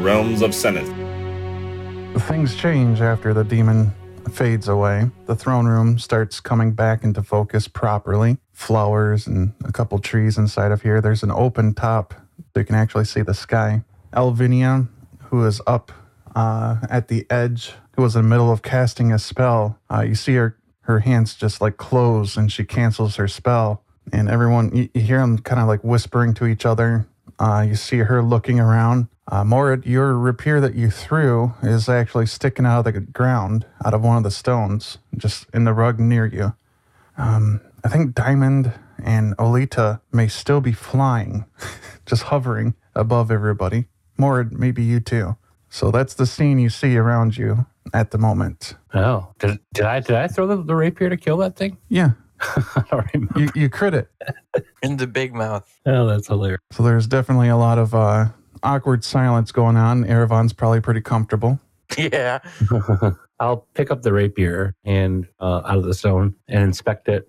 realms of Seneth. Things change after the demon fades away. The throne room starts coming back into focus properly. Flowers and a couple trees inside of here. There's an open top so you can actually see the sky. Elvinia, who is up at the edge, who was in the middle of casting a spell, you see her hands just like close and she cancels her spell. And everyone, you hear them kind of like whispering to each other. You see her looking around. Morid, your rapier that you threw is actually sticking out of the ground, out of one of the stones, just in the rug near you. I think Diamond and Olita may still be flying, just hovering above everybody. Morid, maybe you too. So that's the scene you see around you at the moment. Oh, did I throw the rapier to kill that thing? Yeah. I don't remember. You crit it. In the big mouth. Oh, that's hilarious. So there's definitely a lot of awkward silence going on. Erevan's probably pretty comfortable. Yeah. I'll pick up the rapier and out of the stone and inspect it.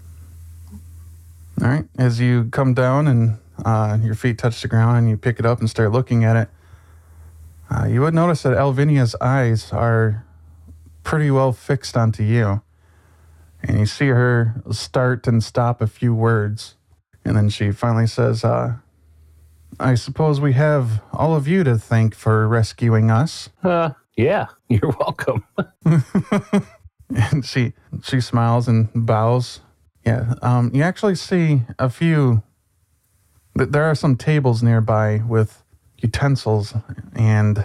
All right. As you come down and your feet touch the ground and you pick it up and start looking at it, you would notice that Elvinia's eyes are pretty well fixed onto you. And you see her start and stop a few words. And then she finally says, I suppose we have all of you to thank for rescuing us. Yeah, you're welcome. And she smiles and bows. Yeah, you actually see a few... There are some tables nearby with utensils and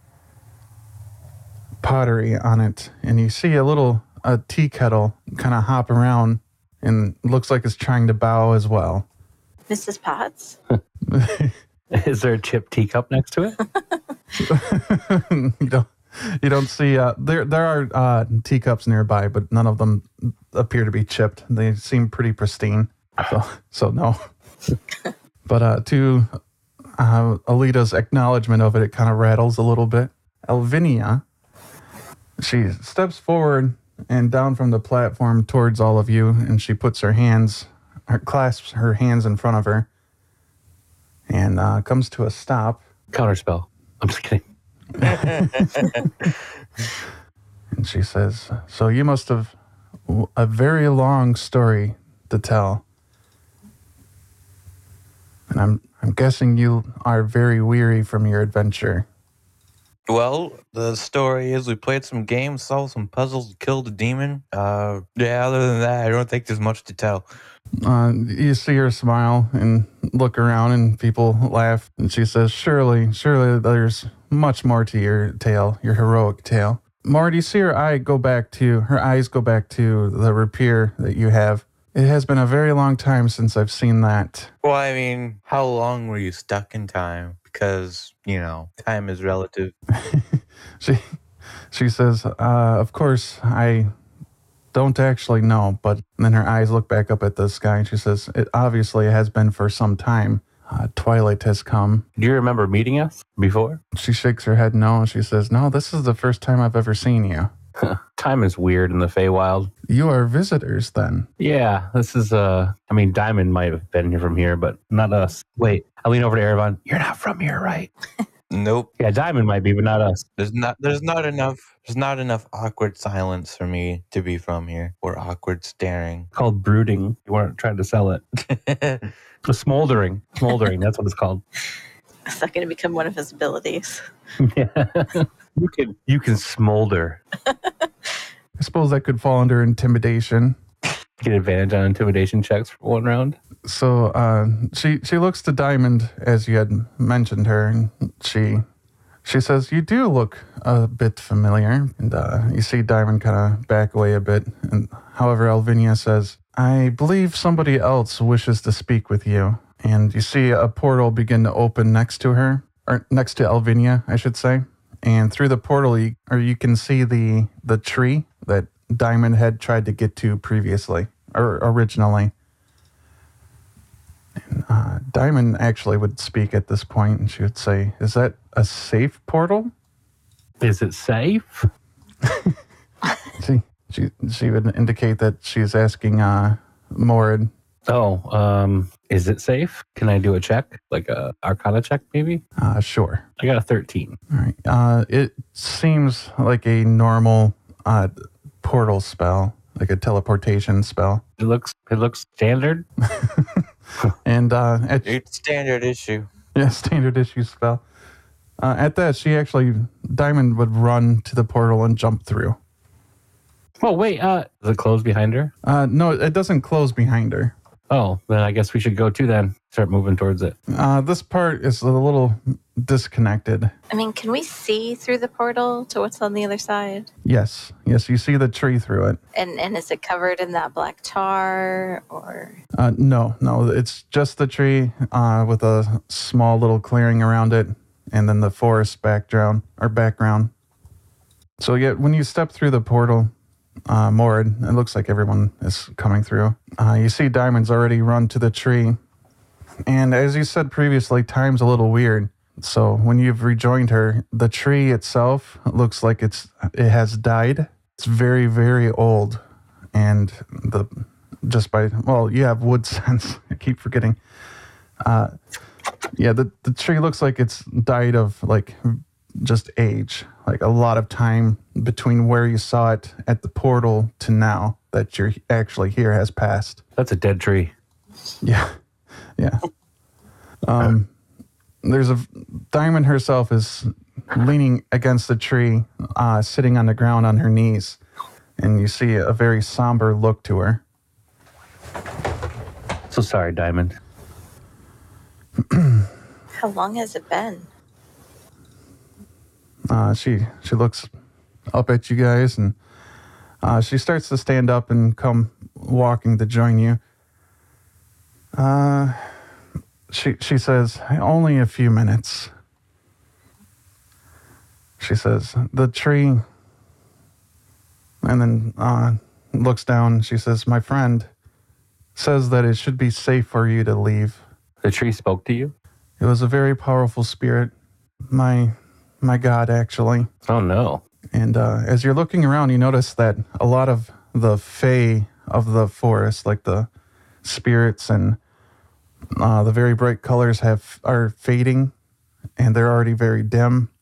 pottery on it. And you see a tea kettle kind of hop around and looks like it's trying to bow as well. Mrs. Potts? Is there a chipped teacup next to it? You don't see, there are teacups nearby, but none of them appear to be chipped. They seem pretty pristine. So no. But to Alita's acknowledgement of it, it kind of rattles a little bit. Elvinia, she steps forward and down from the platform towards all of you, and she puts clasps her hands in front of her, and comes to a stop. Counterspell. I'm just kidding. And she says, so you must have a very long story to tell. And I'm guessing you are very weary from your adventure. Well, the story is we played some games, solved some puzzles, killed a demon. Other than that, I don't think there's much to tell. You see her smile and look around and people laugh. And she says, surely there's much more to your tale, your heroic tale. Morid, you see her eyes go back to the rapier that you have. It has been a very long time since I've seen that. Well, I mean, how long were you stuck in time? Because, time is relative. She says, of course, I don't actually know, but then her eyes look back up at the sky and she says, it obviously has been for some time. Twilight has come. Do you remember meeting us before? She shakes her head no. She says, no, this is the first time I've ever seen you. Time is weird in the Feywild. You are visitors then. Yeah, this is, Diamond might have been here from here, but not us. Wait, I lean over to Erevan. You're not from here, right? Nope. Yeah, Diamond might be, but not us. There's not enough awkward silence for me to be from here, or awkward staring. It's called brooding. You weren't trying to sell it. Smoldering. That's what it's called. Is that going to become one of his abilities? Yeah. You can smolder. I suppose that could fall under intimidation. Get advantage on intimidation checks for one round. So she looks to Diamond as you had mentioned her, and she says, you do look a bit familiar. And you see Diamond kind of back away a bit. And however, Elvinia says, I believe somebody else wishes to speak with you. And you see a portal begin to open next to her, or next to Elvinia, I should say. And through the portal, you can see the tree that Diamond had tried to get to previously, or originally. And Diamond actually would speak at this point, and she would say, is that a safe portal? Is it safe? She would indicate that she's asking Morid. Oh, Is it safe? Can I do a check? Like a Arcana check, maybe? Sure. I got a 13. All right. It seems like a normal portal spell, like a teleportation spell. It looks standard. And It's standard issue. yeah, standard issue spell. At that, Diamond would run to the portal and jump through. Oh, wait. Does it close behind her? No, it doesn't close behind her. Oh, then I guess we should go too then. Start moving towards it. This part is a little disconnected. I mean, can we see through the portal to what's on the other side? Yes, you see the tree through it. And is it covered in that black tar or? No, it's just the tree with a small little clearing around it, and then the forest background. So yeah, when you step through the portal, Morad, it looks like everyone is coming through. You see Diamond's already run to the tree. And as you said previously, time's a little weird. So when you've rejoined her, the tree itself looks like it has died. It's very, very old. And you have wood sense. I keep forgetting. The tree looks like it's died of like just age, like a lot of time between where you saw it at the portal to now that you're actually here has passed. That's a dead tree. Yeah. There's Diamond herself is leaning against the tree, sitting on the ground on her knees, and you see a very somber look to her. So sorry, Diamond. How long has it been? She looks up at you guys, and she starts to stand up and come walking to join you. She says, only a few minutes. She says, the tree, and then looks down. She says, my friend says that it should be safe for you to leave. The tree spoke to you? It was a very powerful spirit. My God, actually. Oh, no. And as you're looking around, you notice that a lot of the fae of the forest, like the spirits and the very bright colors are fading, and they're already very dim.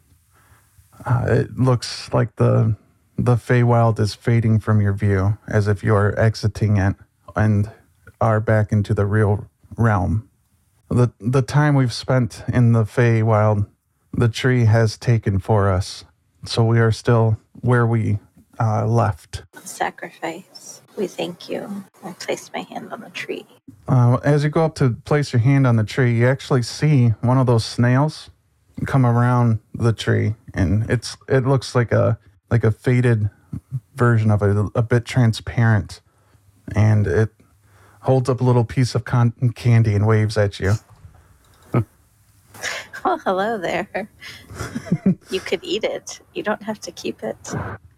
It looks like the Feywild is fading from your view, as if you are exiting it and are back into the real realm. The time we've spent in the Feywild, the tree has taken for us, so we are still where we left. Sacrifice. We thank you. I place my hand on the tree. As you go up to place your hand on the tree, you actually see one of those snails come around the tree, and it looks like a faded version of it, a bit transparent, and it holds up a little piece of candy and waves at you. Well, hello there. You could eat it. You don't have to keep it.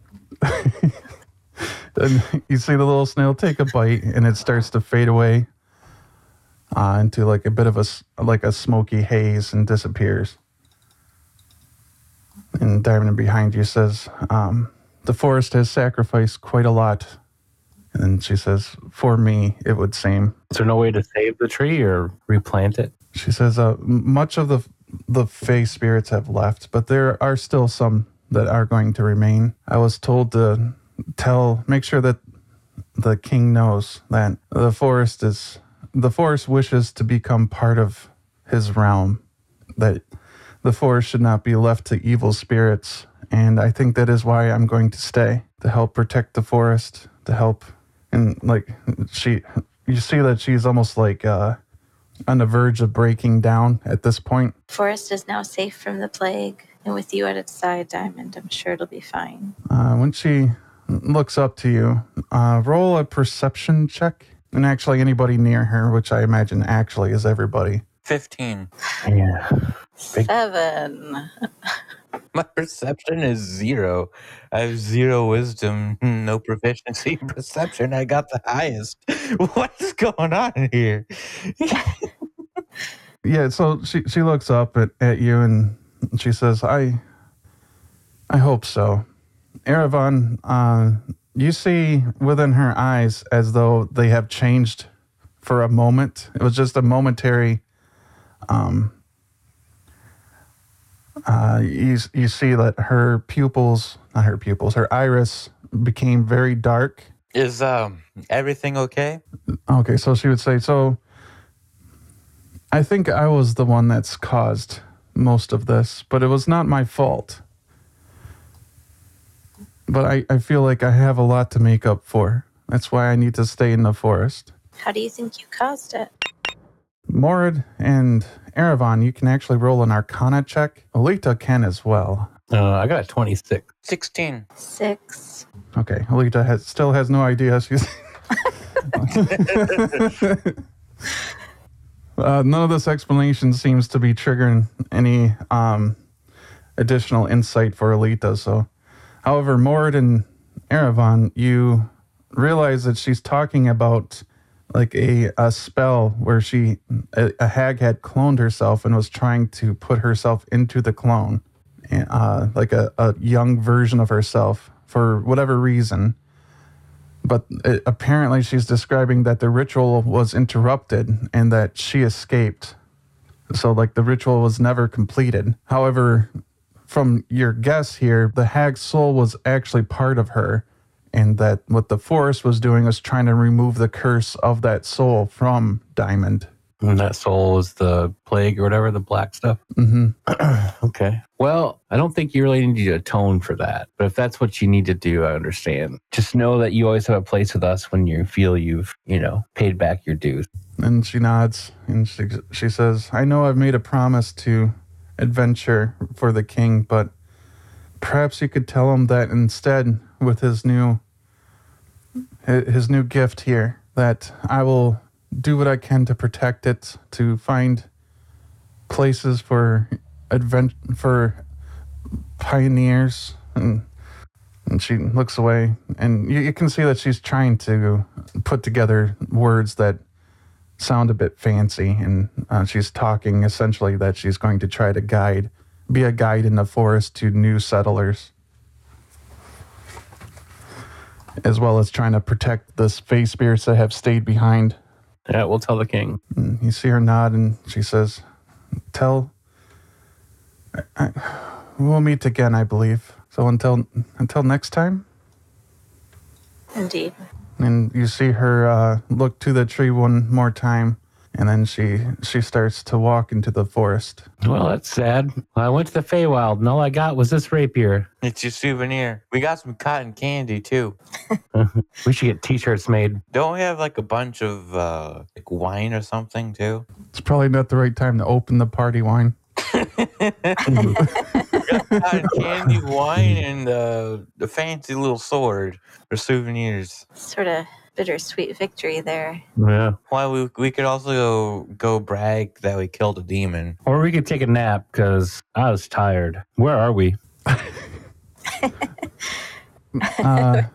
And you see the little snail take a bite, and it starts to fade away into like a bit of a smoky haze and disappears. And Diamond behind you says, the forest has sacrificed quite a lot. And she says, for me, it would seem. Is there no way to save the tree or replant it? She says, much of the Fey spirits have left, but there are still some that are going to remain. I was told to make sure that the king knows that the forest wishes to become part of his realm, that the forest should not be left to evil spirits. And I think that is why I'm going to stay, to help protect the forest, to help. And you see that she's almost like on the verge of breaking down at this point. Forest is now safe from the plague, and with you at its side, Diamond, I'm sure it'll be fine. When she looks up to you, roll a perception check. And actually anybody near her, which I imagine actually is everybody. 15. Yeah. 7. My perception is 0. I have 0 wisdom, no proficiency in perception. I got the highest. What is going on here? Yeah, so she looks up at you and she says, I hope so. Erevan, you see within her eyes as though they have changed for a moment. It was just a momentary. You see that her pupils, not her pupils, her iris became very dark. Is everything okay? Okay, so she would say, so I think I was the one that's caused most of this, but it was not my fault. But I feel like I have a lot to make up for. That's why I need to stay in the forest. How do you think you caused it? Morid and Erevan, you can actually roll an Arcana check. Alita can as well. I got a 26. 16. 6. Okay, Alita still has no idea. She's none of this explanation seems to be triggering any additional insight for Alita. So, however, Morid and Erevan, you realize that she's talking about like a spell where a hag had cloned herself and was trying to put herself into the clone, like a young version of herself for whatever reason. But apparently she's describing that the ritual was interrupted and that she escaped. So like the ritual was never completed. However, from your guess here, the hag's soul was actually part of her, and that what the forest was doing was trying to remove the curse of that soul from Diamond. And that soul is the plague or whatever, the black stuff. Mm-hmm. Okay. Well, I don't think you really need to atone for that. But if that's what you need to do, I understand. Just know that you always have a place with us when you feel you've, paid back your dues. And she nods and she says, I know I've made a promise to adventure for the king, but perhaps you could tell him that instead with his new gift here, that I will do what I can to protect it, to find places for pioneers. And she looks away, and you can see that she's trying to put together words that sound a bit fancy, and she's talking essentially that she's going to try to be a guide in the forest to new settlers, as well as trying to protect the space spirits that have stayed behind. Yeah, we'll tell the king. And you see her nod, and she says, we'll meet again, I believe. So until next time. Indeed. And you see her look to the tree one more time, and then she starts to walk into the forest. Well, that's sad. I went to the Feywild, and all I got was this rapier. It's your souvenir. We got some cotton candy, too. We should get T-shirts made. Don't we have like a bunch of wine or something, too? It's probably not the right time to open the party wine. We got cotton candy, wine, and the fancy little sword for souvenirs. Sort of bittersweet victory there. Yeah. Well, we could also go brag that we killed a demon. Or we could take a nap, because I was tired. Where are we? Now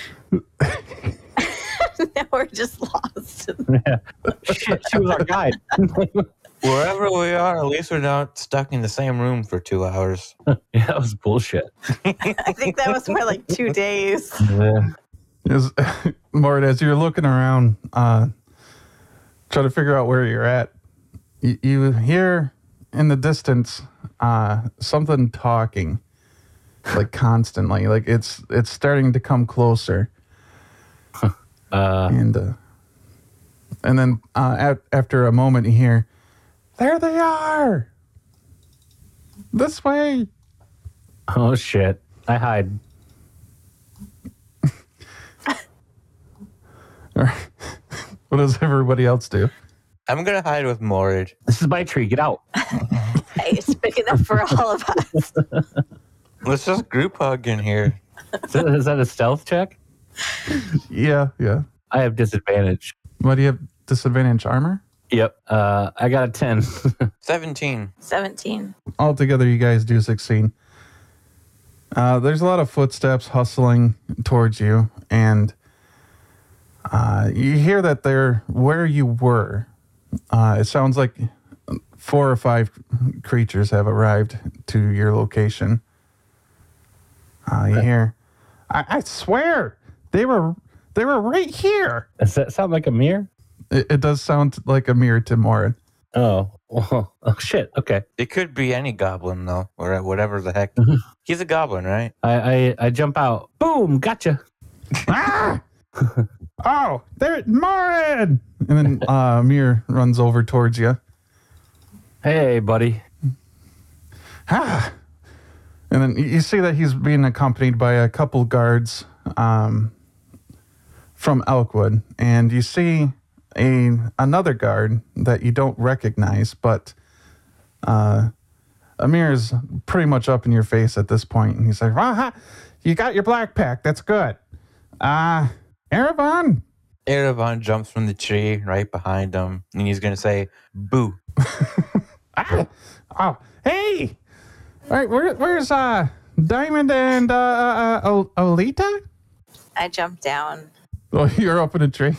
we're just lost. Yeah. Shit, she was our guide. Wherever we are, at least we're not stuck in the same room for 2 hours. Yeah, that was bullshit. I think that was more like 2 days. Yeah. Mort, as you're looking around, trying to figure out where you're at, you hear in the distance something talking, like constantly, like it's starting to come closer. And then after a moment, you hear, "There they are! This way!" Oh, shit. I hide. What does everybody else do? I'm going to hide with Morid. This is my tree. Get out. Hey, it's big enough for all of us. Let's just group hug in here. Is that a stealth check? Yeah. I have disadvantage. Why do you have disadvantage? Armor? Yep. I got a 10. 17. 17. Altogether, you guys do succeed. There's a lot of footsteps hustling towards you, and you hear that they're where you were. It sounds like 4 or 5 creatures have arrived to your location. You hear, I swear, they were right here. Does that sound like a mirror? It does sound like Amir to Morin. Oh, oh, shit. Okay. It could be any goblin though, or whatever the heck. Mhm. He's a goblin, right? I jump out. Boom! Gotcha. Ah! Oh, there, Morin! And then Amir runs over towards you. Hey, buddy. Ah! And then you see that he's being accompanied by a couple guards from Elkwood. And you see another guard that you don't recognize, but Amir is pretty much up in your face at this point. And he's like, aha, you got your black pack. That's good. Erebon? Erebon jumps from the tree right behind him, and he's gonna say, "Boo!" Oh, hey! All right, where's Diamond and Olita? I jump down. Oh, you're up in a tree.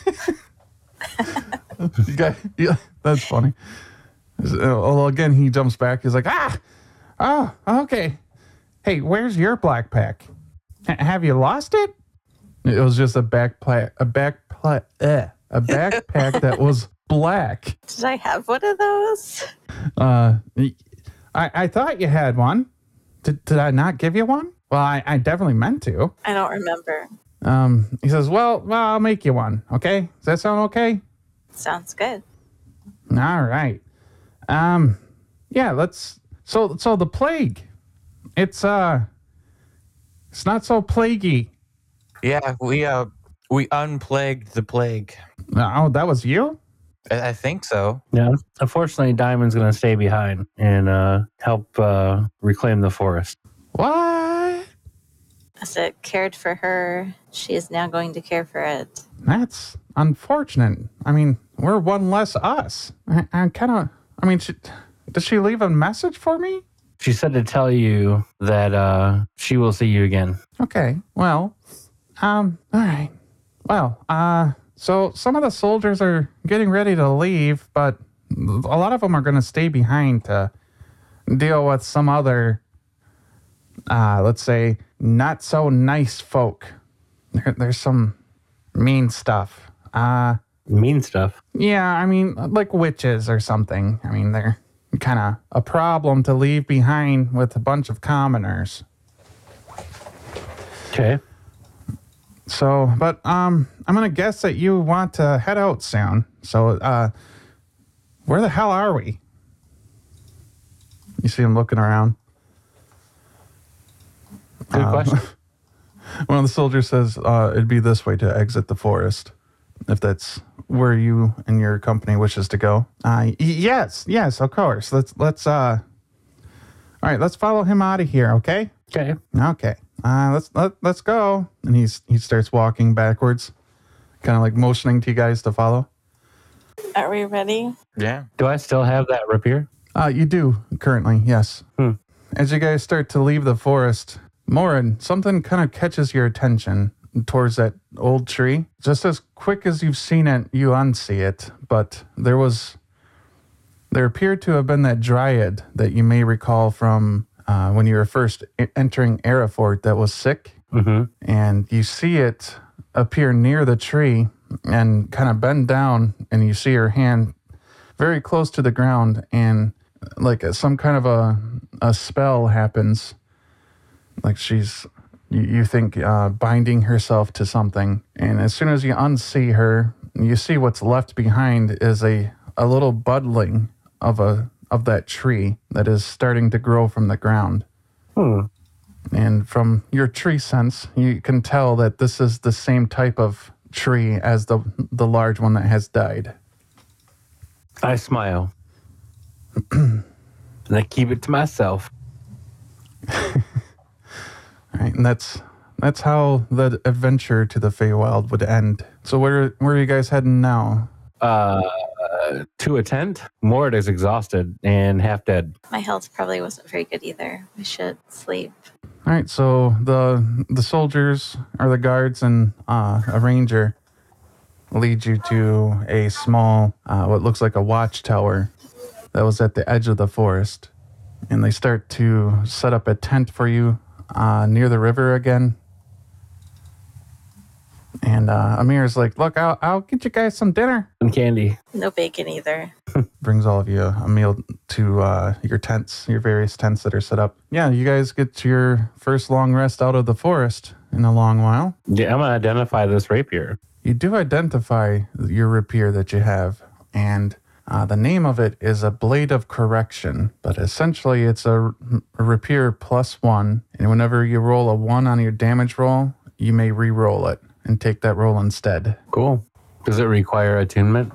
Yeah, that's funny. Well, again, he jumps back. He's like, oh, okay. Hey, where's your black pack? Have you lost it? It was just a backpack that was black. Did I have one of those? I thought you had one. Did I not give you one? Well, I definitely meant to. I don't remember. He says, well, I'll make you one. Okay, does that sound okay? Sounds good. All right. Yeah, let's. So the plague. It's not so plaguey. Yeah, we unplagued the plague. Oh, that was you? I think so. Yeah. Unfortunately, Diamond's going to stay behind and help reclaim the forest. What? As it cared for her, she is now going to care for it. That's unfortunate. I mean, we're one less us. I kind of. I mean, did she leave a message for me? She said to tell you that she will see you again. Okay. Well, all right. Well, so some of the soldiers are getting ready to leave, but a lot of them are going to stay behind to deal with some other, let's say, not so nice folk. There's some mean stuff. Mean stuff. Yeah, I mean, like witches or something. I mean, they're kind of a problem to leave behind with a bunch of commoners. Okay. So, but I'm gonna guess that you want to head out soon. So, where the hell are we? You see him looking around. Good question. One of the soldiers says it'd be this way to exit the forest, if that's where you and your company wishes to go. Yes, of course. Let's all right, let's follow him out of here, okay? Okay. Okay. Let's go. And he starts walking backwards, kind of like motioning to you guys to follow. Are we ready? Yeah. Do I still have that rapier? You do currently, yes. As you guys start to leave the forest, Morin, something kind of catches your attention towards that old tree. Just as quick as you've seen it, you unsee it. But there appeared to have been that dryad that you may recall from when you were first entering Arafort that was sick. Mm-hmm. And you see it appear near the tree and kind of bend down, and you see her hand very close to the ground, and like some kind of a spell happens. Like she's, you think, binding herself to something. And as soon as you unsee her, you see what's left behind is a little budling of that tree that is starting to grow from the ground. And from your tree sense, you can tell that this is the same type of tree as the large one that has died. I smile. And I keep it to myself. All right, and that's how the adventure to the Feywild would end. So where are you guys heading now? To a tent. Mord is exhausted and half dead. My health probably wasn't very good either. We should sleep. All right, so the soldiers or the guards and a ranger lead you to a small, what looks like a watchtower that was at the edge of the forest. And they start to set up a tent for you near the river again. And Amir's like, look, I'll get you guys some dinner. Some candy. No bacon either. Brings all of you a meal to your tents, your various tents that are set up. Yeah, you guys get your first long rest out of the forest in a long while. Yeah, I'm going to identify this rapier. You do identify your rapier that you have, and the name of it is a Blade of Correction, but essentially it's a rapier +1, and whenever you roll a 1 on your damage roll, you may re-roll it and take that roll instead. Cool. Does it require attunement?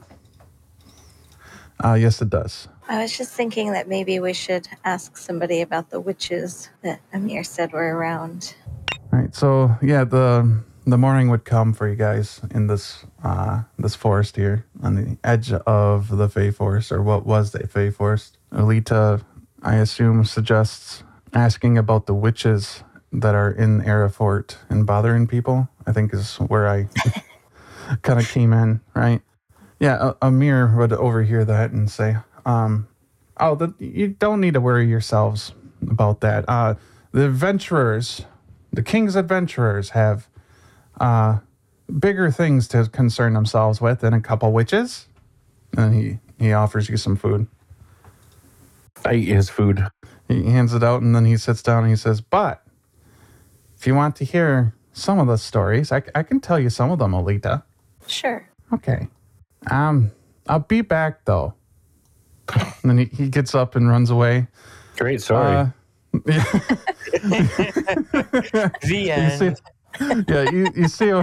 Yes, it does. I was just thinking that maybe we should ask somebody about the witches that Amir said were around. All right, so yeah, the morning would come for you guys in this this forest here on the edge of the Fey Forest, or what was the Fey Forest. Alita, I assume, suggests asking about the witches that are in Arafort and bothering people. I think is where I kind of came in, right? Yeah, Amir would overhear that and say, you don't need to worry yourselves about that. The adventurers, the king's adventurers have bigger things to concern themselves with than a couple witches. And he offers you some food. I eat his food. He hands it out, and then he sits down and he says, but if you want to hear some of the stories, I can tell you some of them, Alita. Sure. Okay. I'll be back, though. And then he gets up and runs away. Great story. The end. You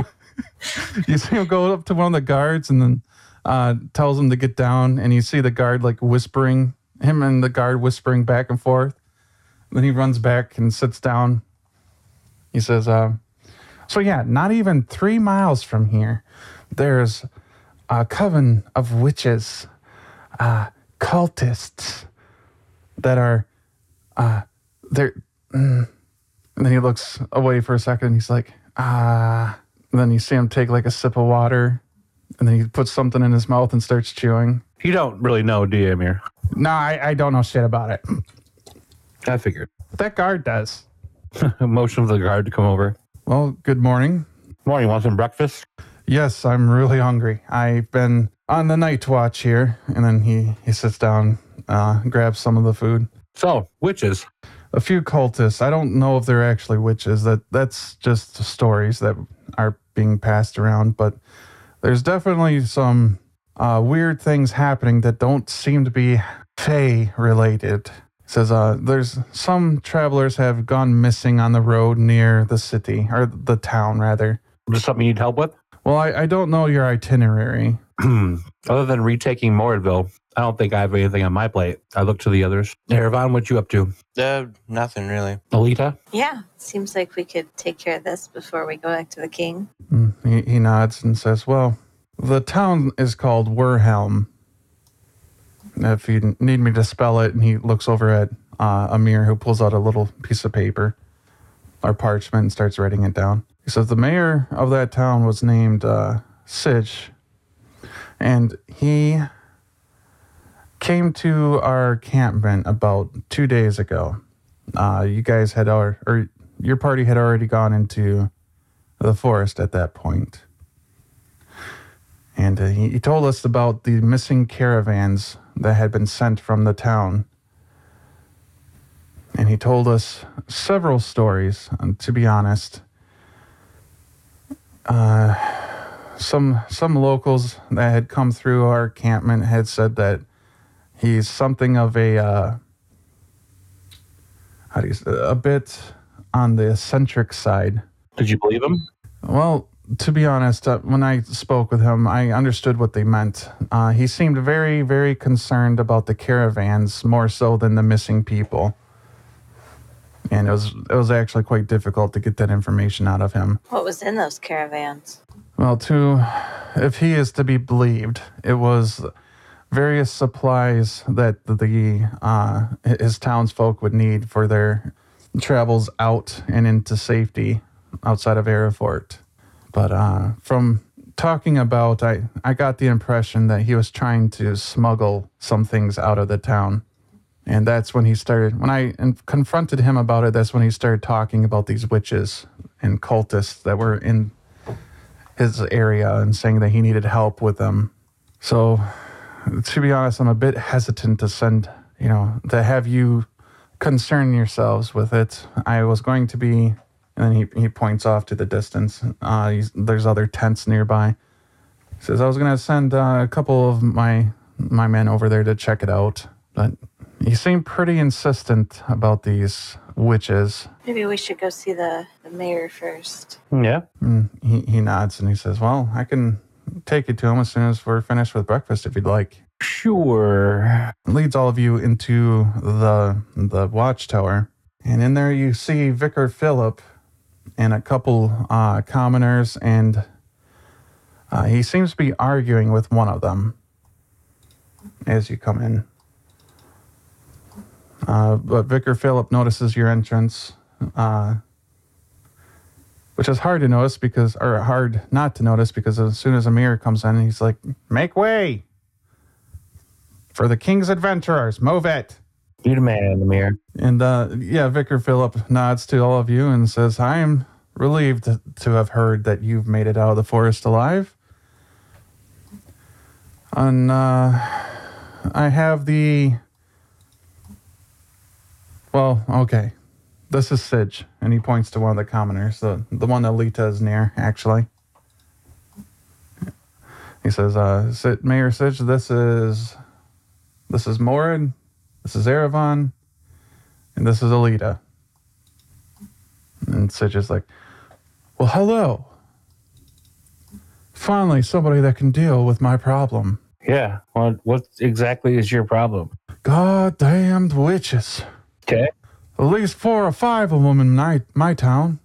see him go up to one of the guards and then tells him to get down, and you see the guard like whispering, him and the guard whispering back and forth. Then he runs back and sits down. He says, so yeah, not even 3 miles from here, there's a coven of witches, cultists that are, they're, and then he looks away for a second. He's like, and then you see him take like a sip of water, and then he puts something in his mouth and starts chewing. You don't really know, do you, Amir? No, I don't know shit about it. I figured. That guard does. Motion for the guard to come over. Well, good morning. Morning, want some breakfast? Yes, I'm really hungry. I've been on the night watch here. And then he sits down, grabs some of the food. So, witches. A few cultists. I don't know if they're actually witches. That's just stories that are being passed around. But there's definitely some weird things happening that don't seem to be Fae related. It says there's some travelers have gone missing on the road near the city, or the town rather. Is this something you need help with? Well, I don't know your itinerary. Other than retaking Mordville, I don't think I have anything on my plate. I look to the others. Erevan, what you up to? Nothing really. Alita? Yeah, seems like we could take care of this before we go back to the king. He nods and says, well, the town is called Werhelm. If you need me to spell it, and he looks over at Amir, who pulls out a little piece of paper or parchment and starts writing it down. He says the mayor of that town was named Sitch, and he came to our campment about 2 days ago. You guys had or your party had already gone into the forest at that point. And he told us about the missing caravans that had been sent from the town. And he told us several stories, and to be honest. Some locals that had come through our encampment had said that he's something of a bit on the eccentric side. Did you believe him? Well, to be honest, when I spoke with him, I understood what they meant. He seemed very, very concerned about the caravans more so than the missing people. And it was actually quite difficult to get that information out of him. What was in those caravans? Well, if he is to be believed, it was various supplies that his townsfolk would need for their travels out and into safety outside of Arafort. But from talking about, I got the impression that he was trying to smuggle some things out of the town. And that's when when I confronted him about it, that's when he started talking about these witches and cultists that were his area and saying that he needed help with them. So, to be honest, I'm a bit hesitant to send, to have you concern yourselves with it. I was going to be, and then he points off to the distance. There's other tents nearby. He says, I was going to send a couple of my men over there to check it out, but he seemed pretty insistent about these witches. Maybe we should go see the mayor first. Yeah. And he nods and he says, well, I can take you to him as soon as we're finished with breakfast if you'd like. Sure. Leads all of you into the watchtower. And in there you see Vicar Philip and a couple commoners, and he seems to be arguing with one of them as you come in. But Vicar Philip notices your entrance, which is hard to notice or hard not to notice, because as soon as Amir comes in, he's like, make way for the King's Adventurers, move it. You the man, Amir. And Vicar Philip nods to all of you and says, I am relieved to have heard that you've made it out of the forest alive. And I have okay. This is Sidge, and he points to one of the commoners, the one that Lita is near, actually. He says, Mayor Sidge, this is Morin, this is Erevan, and this is Alita. And Sidge is like, well, hello. Finally, somebody that can deal with my problem. Yeah. Well, what exactly is your problem? Goddamned witches. Okay. At least 4 or 5 of them in my town.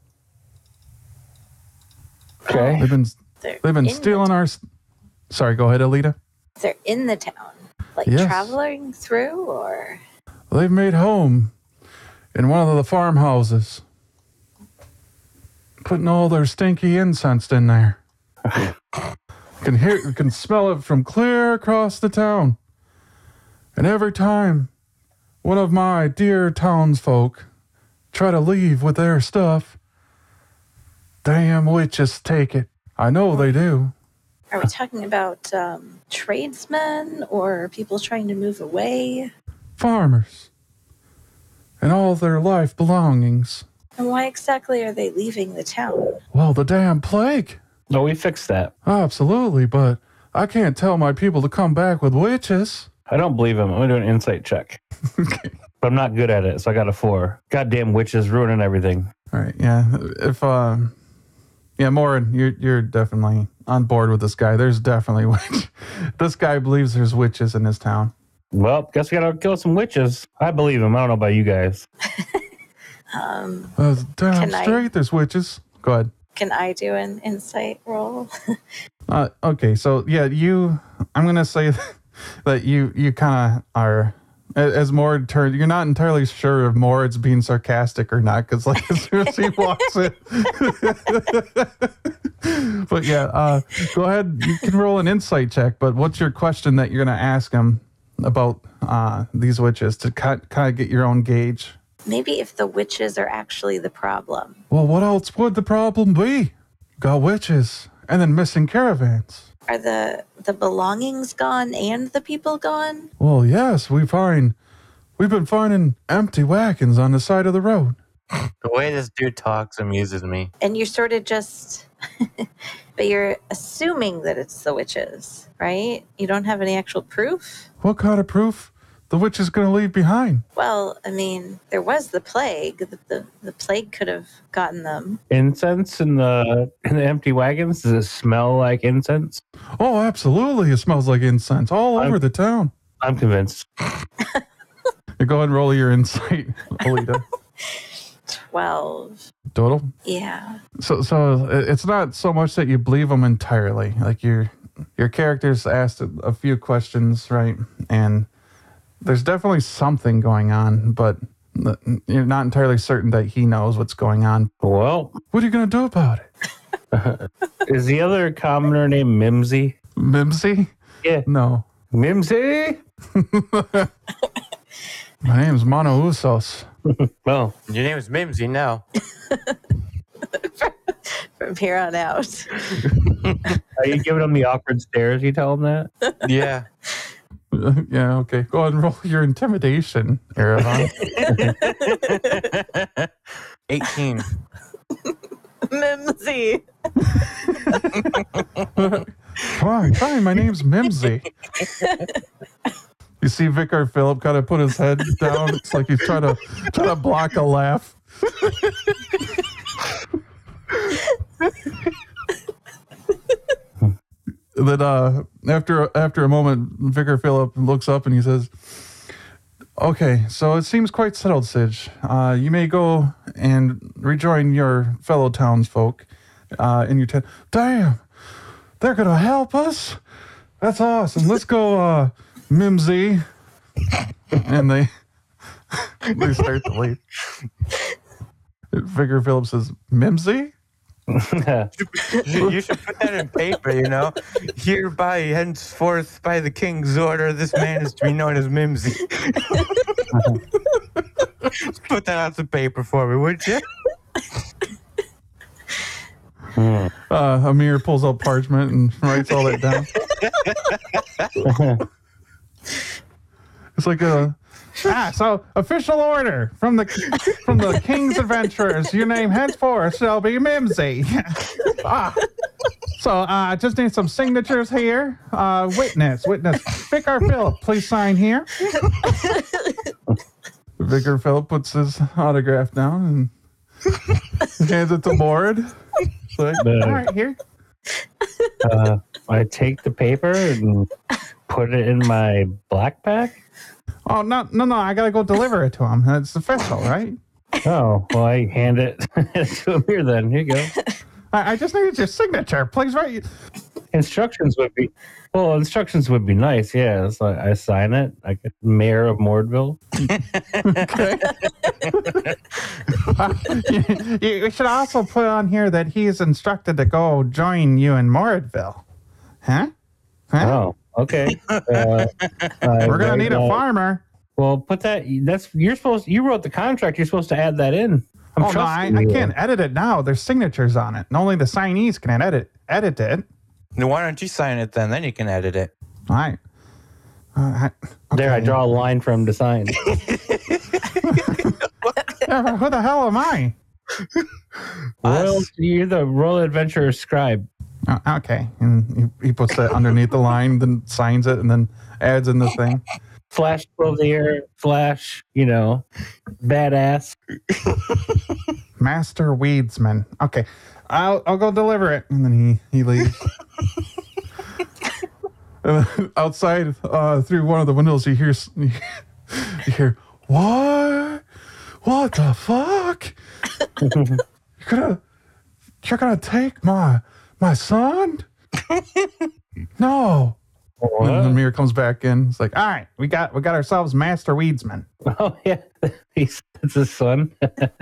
Okay. They've been stealing our... Sorry, go ahead, Alita. They're in the town, like Yes. traveling through, or... They've made home in one of the farmhouses, putting all their stinky incense in there. Can smell it from clear across the town. And every time one of my dear townsfolk try to leave with their stuff, damn witches take it. I know they do. Are we talking about tradesmen or people trying to move away? Farmers. And all their life belongings. And why exactly are they leaving the town? Well, the damn plague. No, we fixed that. Absolutely, but I can't tell my people to come back with witches. I don't believe him. I'm going to do an insight check. Okay. But I'm not good at it, so I got a 4. Goddamn witches ruining everything. All right, yeah. If Morin, you're definitely on board with this guy. There's definitely witch. This guy believes there's witches in his town. Well, guess we got to kill some witches. I believe him. I don't know about you guys. Damn straight, there's witches. Go ahead. Can I do an insight roll? Okay, so yeah, I'm gonna say that you kind of are. As Mord turns, you're not entirely sure if Mord's being sarcastic or not, because like as soon as he walks in. But yeah, go ahead. You can roll an insight check. But what's your question that you're going to ask him about these witches to kind of get your own gauge? Maybe if the witches are actually the problem. Well, what else would the problem be? Got witches and then missing caravans. Are the belongings gone and the people gone? Well, yes, we've been finding empty wagons on the side of the road. The way this dude talks amuses me. And you're sort of just... but you're assuming that it's the witches, right? You don't have any actual proof? What kind of proof the witch is going to leave behind? Well, I mean, there was the plague. The plague could have gotten them. Incense in the empty wagons? Does it smell like incense? Oh, absolutely. It smells like incense all over the town. I'm convinced. Go ahead and roll your insight, Alita. 12. Total? Yeah. So it's not so much that you believe them entirely. Like your character's asked a few questions, right? And there's definitely something going on, but you're not entirely certain that he knows what's going on. Well, What are you going to do about it? is the other commoner named Mimsy? Mimsy? Yeah. No. Mimsy? My name's Mono Usos. Well, Your name is Mimsy now. From from here on out. Are you giving them the awkward stares? You tell them that? Yeah. Yeah, okay. Go ahead and roll your intimidation, Aravan. 18. Mimsy. Fine, my name's Mimsy. You see Vicar Philip kind of put his head down. It's like he's trying to block a laugh. Then after a moment, Vicar Philip looks up and he says, "Okay, so it seems quite settled, Sidge. You may go and rejoin your fellow townsfolk in your tent." Damn, they're gonna help us. That's awesome. Let's go, Mimsy. And they start to leave. Vicar Philip says, "Mimsy." You should put that in paper, Hereby, henceforth, by the king's order, this man is to be known as Mimsy. Put that on some paper for me, would you? Amir pulls out parchment and writes all that down. It's like so official order from the King's Adventurers. Your name henceforth shall be Mimsy. So just need some signatures here. Witness. Vicar Philip, please sign here. Vicar Philip puts his autograph down and hands it to Mord. Like, all right, here. I take the paper and put it in my black pack. Oh, no, I gotta go deliver it to him. It's official, right? Oh, well, I hand it to Amir then. Here you go. I just needed your signature. Please write. Instructions would be nice. Yeah, so I sign it. I get Mayor of Mordville. Okay. You should also put on here that he's instructed to go join you in Mordville. Huh? Oh, okay. We're gonna need a farmer. Well, put that. You wrote the contract. You're supposed to add that in. I can't edit it now. There's signatures on it, and only the signees can edit it. Now, why don't you sign it then? Then you can edit it. All right. Okay. There, I draw a line for him to sign. Who the hell am I? You're the Royal Adventurer scribe. Okay. And he puts that underneath the line, then signs it, and then adds in the thing. Flash above the air, Flash, badass. Master Weedsman. Okay. I'll go deliver it. And then he leaves. And then outside, through one of the windows, you hear, what? What the fuck? You're gonna take my son? No. What? And then Amir comes back in. It's like, all right, we got ourselves Master Weedsman. Oh yeah, it's his son.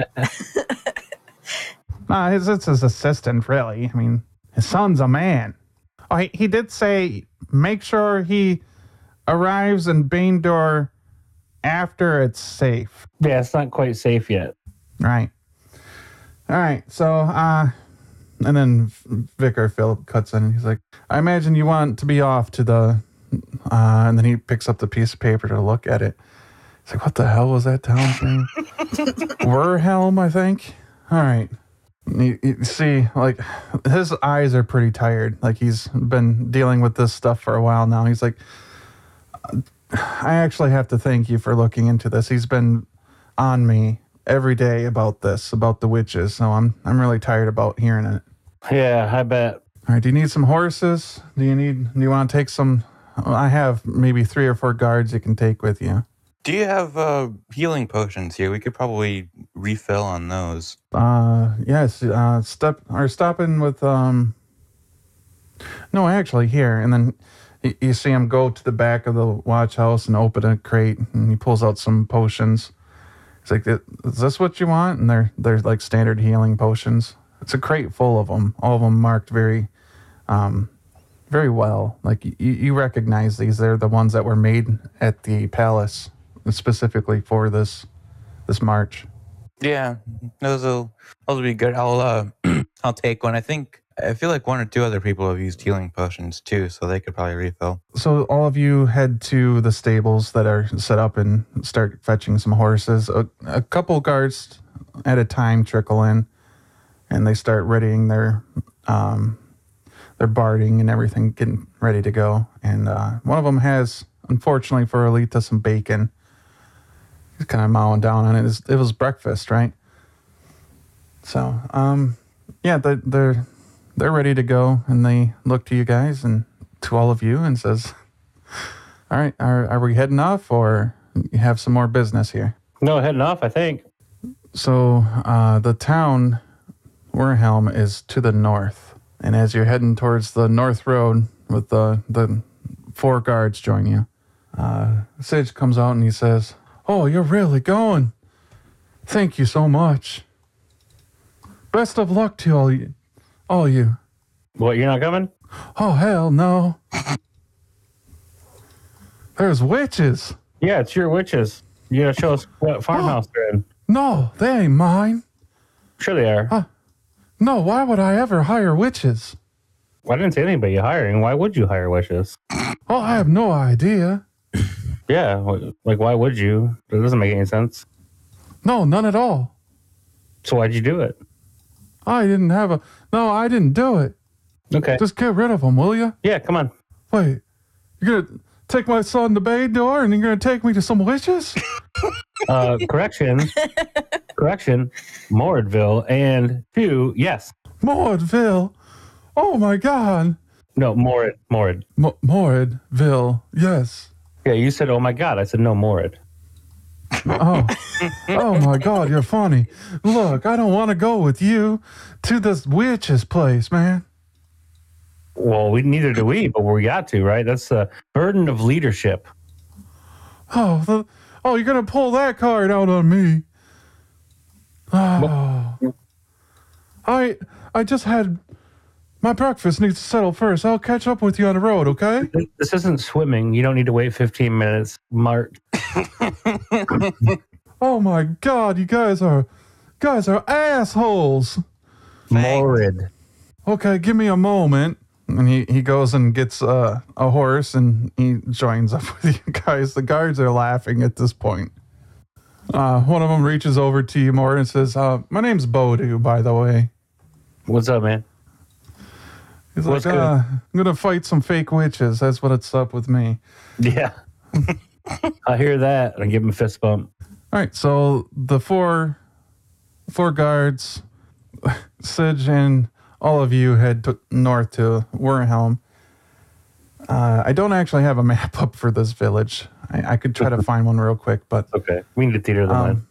It's his assistant, really. I mean, his son's a man. Oh, he did say make sure he arrives in Baindor after it's safe. Yeah, it's not quite safe yet. Right. All right. So, and then Vicar Philip cuts in and he's like, I imagine you want to be off to the, and then he picks up the piece of paper to look at it. He's like, what the hell was that town's name? Werhelm, I think. All right. You see, like, his eyes are pretty tired. Like, he's been dealing with this stuff for a while now. He's like, I actually have to thank you for looking into this. He's been on me every day about this, about the witches. So I'm really tired about hearing it. Yeah, I bet. All right. Do you need some horses? Do you want to take some? I have maybe 3 or 4 guards you can take with you. Do you have healing potions here? We could probably refill on those. Yes. Stop in with no, actually here, and then you see him go to the back of the watch house and open a crate, and he pulls out some potions. He's like, "Is this what you want?" And they're like standard healing potions. It's a crate full of them, all of them marked very well. Like you recognize these. They're the ones that were made at the palace specifically for this march. Yeah, those will be good. I'll I'll take one. I feel like one or two other people have used healing potions too, so they could probably refill. So all of you head to the stables that are set up and start fetching some horses. A couple guards at a time trickle in, and they start readying their barding and everything, getting ready to go. And one of them has, unfortunately for Alita, some bacon. He's kind of mowing down on it. It was breakfast, right? So, yeah, they're ready to go, and they look to you guys and to all of you and says, all right, are we heading off, or you have some more business here? No, heading off, I think. So the town, Wurmhelm, is to the north. And as you're heading towards the north road with the 4 guards join you, Sage comes out and he says, oh, you're really going? Thank you so much. Best of luck to all you. What, you're not coming? Oh, hell no. There's witches. Yeah, it's your witches. You gotta show us what farmhouse they're in. No, they ain't mine. Sure they are. No, why would I ever hire witches? Well, I didn't say anybody you're hiring. Why would you hire witches? Oh, I have no idea. Yeah, like why would you? It doesn't make any sense. No, none at all. So why'd you do it? I didn't do it. Okay. Just get rid of them, will you? Yeah, come on. Wait, you're going to take my son to Baydor and you're going to take me to some witches? Correction, Moradville, and 2, yes. Moradville? Oh my God. No, Morad. Moradville, yes. Yeah, you said, oh my God. I said, no, Morad. Oh my God, you're funny. Look, I don't want to go with you to this witch's place, man. Well, neither do we, but we got to, right? That's the burden of leadership. Oh, you're going to pull that card out on me. Oh. I just had my breakfast needs to settle first. I'll catch up with you on the road, okay? This isn't swimming. You don't need to wait 15 minutes, Mark. Oh my God, you guys are assholes. Morid. Okay, give me a moment. And he goes and gets a horse and he joins up with you guys. The guards are laughing at this point. One of them reaches over to you more and says, my name's Bodu, by the way. What's up, man? He's like, I'm going to fight some fake witches. That's what it's up with me. Yeah. I hear that. I give him a fist bump. All right, so the four guards, Sige and all of you head north to Wurmhelm. I don't actually have a map up for this village. I could try to find one real quick, but... Okay, we need a theater of the mind.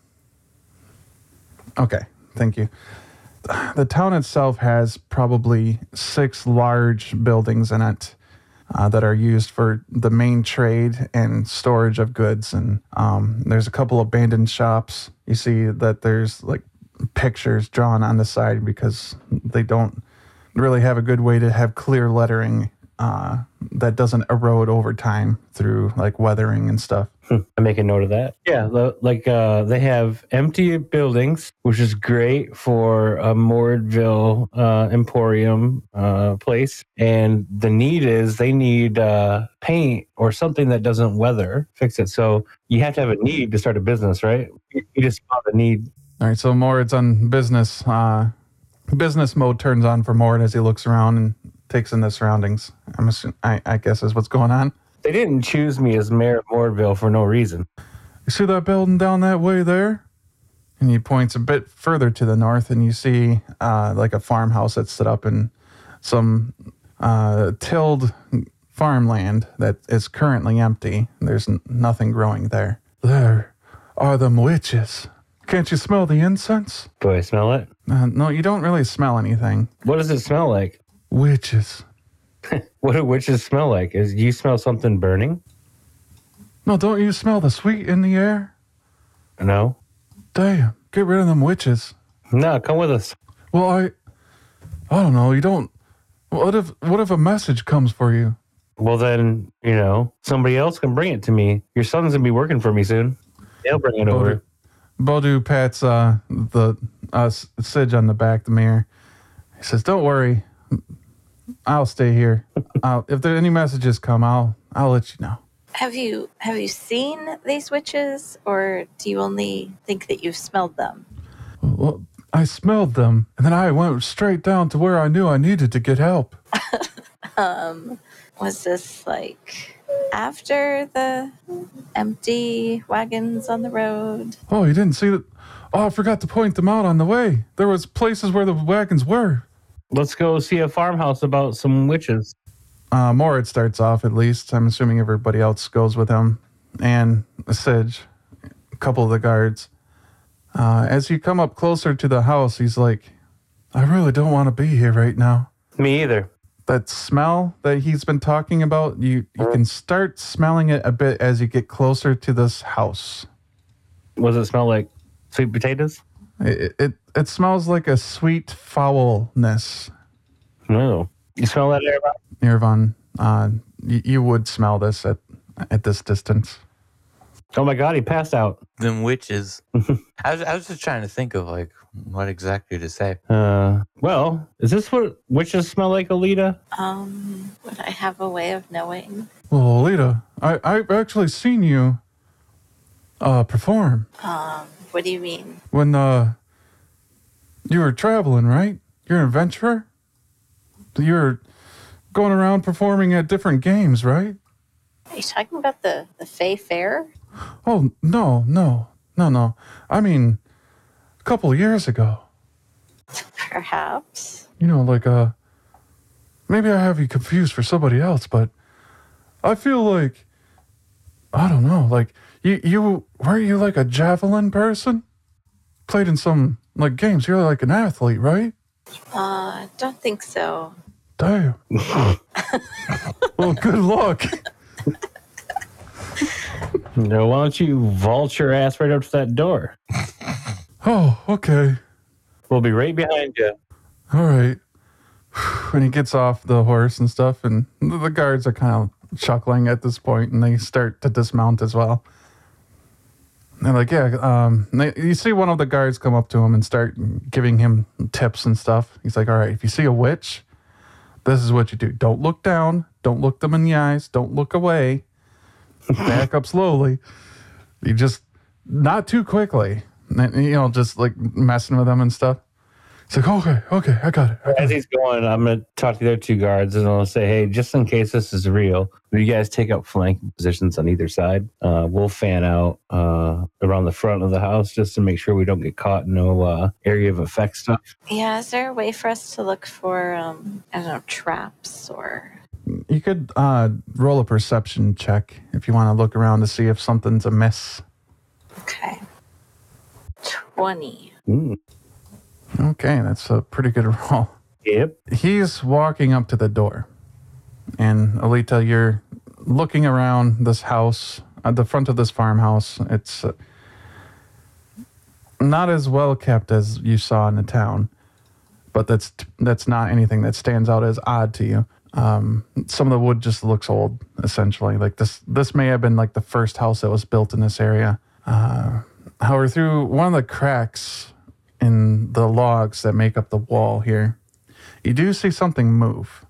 Okay, thank you. The town itself has probably 6 large buildings in it that are used for the main trade and storage of goods. And there's a couple abandoned shops. You see that there's like pictures drawn on the side because they don't really have a good way to have clear lettering that doesn't erode over time through like weathering and stuff. I make a note of that. Yeah, they have empty buildings, which is great for a Moradville Emporium place. And the need is they need paint or something that doesn't weather, fix it. So you have to have a need to start a business, right? You just found a need. All right, so Morad's on business. Business mode turns on for Morad as he looks around and takes in the surroundings. I guess is what's going on. They didn't choose me as mayor of Moradville for no reason. You see that building down that way there? And he points a bit further to the north, and you see like a farmhouse that's set up in some tilled farmland that is currently empty. There's nothing growing there. There are them witches. Can't you smell the incense? Do I smell it? No, you don't really smell anything. What does it smell like? Witches. What do witches smell like? Do you smell something burning? No, don't you smell the sweet in the air? No. Damn, get rid of them witches. No, come with us. Well, I don't know. You don't. What if a message comes for you? Well, then, somebody else can bring it to me. Your son's going to be working for me soon. They'll bring it over. Bodu pats the Sige on the back, the mayor. He says, "Don't worry, I'll stay here. If there any messages come, I'll let you know." Have you seen these witches, or do you only think that you've smelled them? Well, I smelled them, and then I went straight down to where I knew I needed to get help. Was this like after the empty wagons on the road? Oh, you didn't see that? Oh, I forgot to point them out on the way. There was places where the wagons were. Let's go see a farmhouse about some witches. Moritz starts off, at least. I'm assuming everybody else goes with him. And Sige, a couple of the guards. As you come up closer to the house, he's like, "I really don't want to be here right now." Me either. That smell that he's been talking about, you can start smelling it a bit as you get closer to this house. Does it smell like sweet potatoes? It smells like a sweet foulness. No. You smell that, Erebon? Irvon, you would smell this at this distance. Oh my God, he passed out. Them witches. I was just trying to think of like what exactly to say. Well, is this what witches smell like, Alita? Would I have a way of knowing? Well, Alita, I've actually seen you perform What do you mean? when you were traveling, right? You're an adventurer? You're going around performing at different games, right? Are you talking about the Fae Fair? Oh, no. I mean, a couple of years ago. Perhaps. You know, like, maybe I have you confused for somebody else, but I feel like, I don't know, like, weren't you like a javelin person? Played in some, like, games. You're like an athlete, right? Don't think so. Damn. Well, good luck. No, why don't you vault your ass right up to that door? Oh, okay. We'll be right behind you. All right. And he gets off the horse and stuff, and the guards are kind of chuckling at this point, and they start to dismount as well. They're like, yeah, you see one of the guards come up to him and start giving him tips and stuff. He's like, all right, if you see a witch, this is what you do. Don't look down. Don't look them in the eyes. Don't look away. Back up slowly. You just, not too quickly. You know, just like messing with them and stuff. It's like, okay, I got it. As he's going, I'm going to talk to the other two guards and I'll say, hey, just in case this is real, you guys take up flanking positions on either side. We'll fan out around the front of the house just to make sure we don't get caught in no area of effect stuff. Yeah, is there a way for us to look for, I don't know, traps or... You could roll a perception check if you want to look around to see if something's amiss. Okay. 20. Okay, that's a pretty good roll. Yep. He's walking up to the door. And Alita, you're looking around this house, at the front of this farmhouse. It's not as well kept as you saw in the town, but that's not anything that stands out as odd to you. Some of the wood just looks old, essentially. Like this may have been like the first house that was built in this area. However, through one of the cracks in the logs that make up the wall here, you do see something move.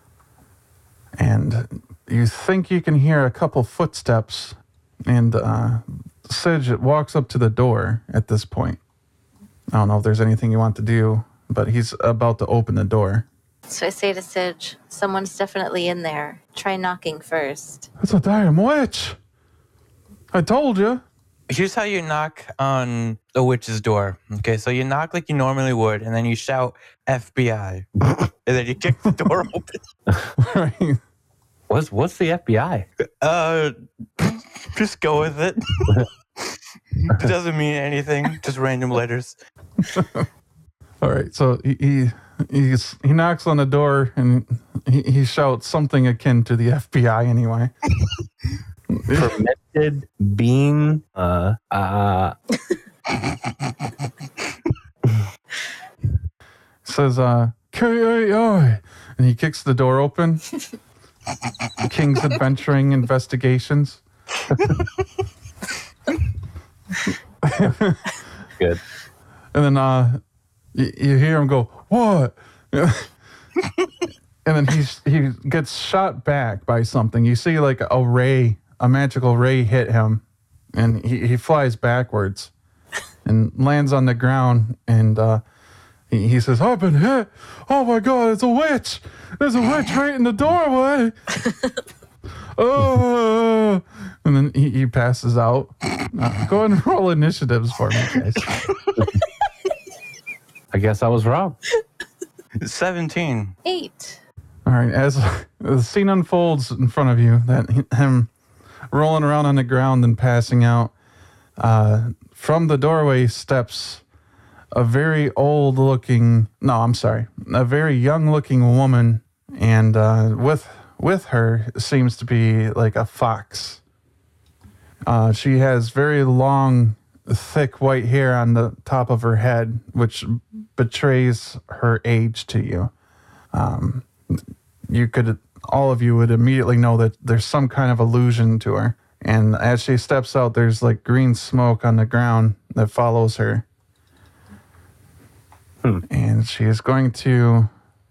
And you think you can hear a couple footsteps, and Sige walks up to the door at this point. I don't know if there's anything you want to do, but he's about to open the door. So I say to Sige, someone's definitely in there. Try knocking first. It's a damn witch. I told you. Here's how you knock on a witch's door. Okay, so you knock like you normally would, and then you shout FBI, and then you kick the door open. Right. What's the FBI? Just go with it. It doesn't mean anything. Just random letters. All right. So he knocks on the door and he shouts something akin to the FBI anyway. Fermented bean. Says KAI, and he kicks the door open. King's Adventuring Investigations. Good. And then you hear him go, "What? And then he gets shot back by something. You see like a magical ray hit him, and he flies backwards and lands on the ground, and he says, "I've been hit. Oh my God, it's a witch. There's a witch right in the doorway." Oh, and then he passes out. Go ahead and roll initiatives for me, guys. I guess I was wrong. 17. 8. All right, as the scene unfolds in front of you, that him rolling around on the ground and passing out, from the doorway steps a very a very young-looking woman, and with her seems to be like a fox. She has very long, thick white hair on the top of her head, which betrays her age to you. All of you would immediately know that there's some kind of allusion to her. And as she steps out, there's like green smoke on the ground that follows her. And she is going to,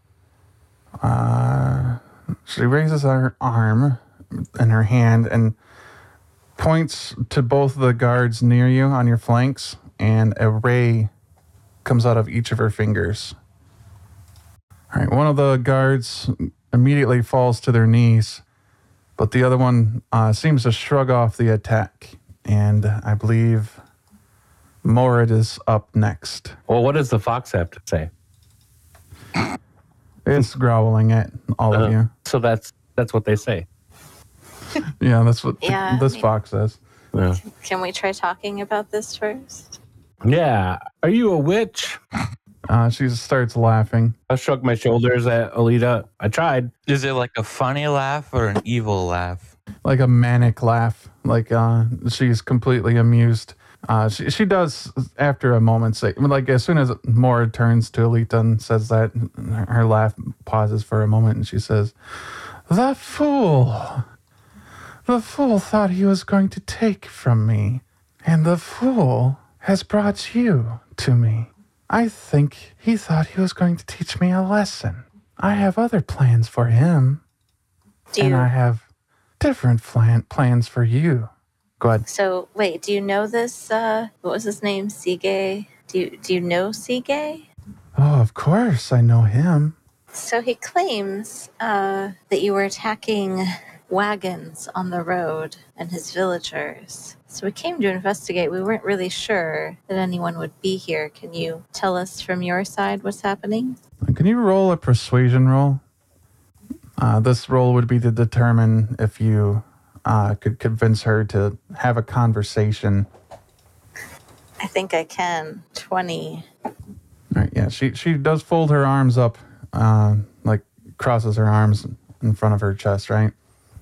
she raises her arm in her hand and points to both the guards near you on your flanks, and a ray comes out of each of her fingers. All right, one of the guards immediately falls to their knees, but the other one seems to shrug off the attack, and I believe Morid is up next. Well, what does the fox have to say? It's growling at all of you. So that's what they say. Yeah, that's what Yeah, this fox says. Yeah. Can we try talking about this first? Yeah. Are you a witch? She starts laughing. I shrugged my shoulders at Alita. I tried. Is it like a funny laugh or an evil laugh? Like a manic laugh. Like she's completely amused. She does, after a moment, say, like as soon as Morid turns to Alita and says that, her laugh pauses for a moment, and she says, "The fool! The fool thought he was going to take from me, and the fool has brought you to me. I think he thought he was going to teach me a lesson. I have other plans for him, and I have different plans for you." Go ahead. So, wait, do you know this, what was his name, Sige? Do you know Sige? Oh, of course, I know him. So he claims that you were attacking wagons on the road and his villagers. So we came to investigate. We weren't really sure that anyone would be here. Can you tell us from your side what's happening? Can you roll a persuasion roll? This roll would be to determine if you could convince her to have a conversation. I think I can. 20. All right, yeah, she does fold her arms up, like crosses her arms in front of her chest, right?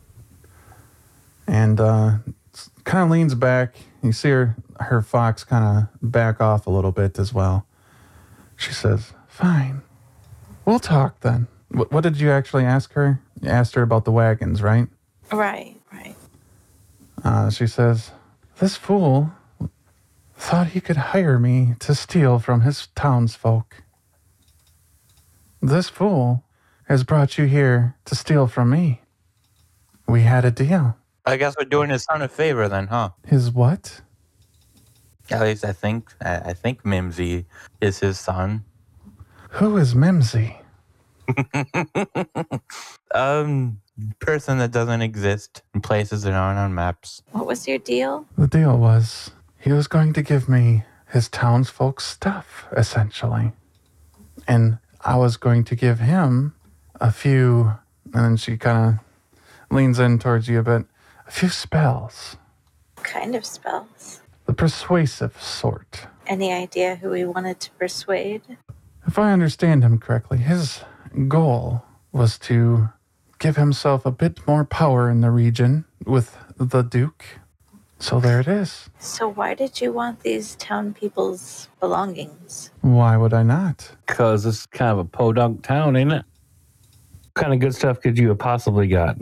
And kind of leans back. You see her fox kind of back off a little bit as well. She says, "Fine, we'll talk then." What did you actually ask her? You asked her about the wagons, right? Right. She says, "This fool thought he could hire me to steal from his townsfolk. This fool has brought you here to steal from me. We had a deal." I guess we're doing his son a favor then, huh? His what? At least I think Mimsy is his son. Who is Mimsy? Person that doesn't exist in places that aren't on maps. What was your deal? The deal was he was going to give me his townsfolk's stuff, essentially. And I was going to give him a few, and then she kind of leans in towards you a bit, a few spells. What kind of spells? The persuasive sort. Any idea who we wanted to persuade? If I understand him correctly, his goal was to give himself a bit more power in the region with the Duke. So there it is. So why did you want these town people's belongings? Why would I not? Because it's kind of a podunk town, ain't it? What kind of good stuff could you have possibly got?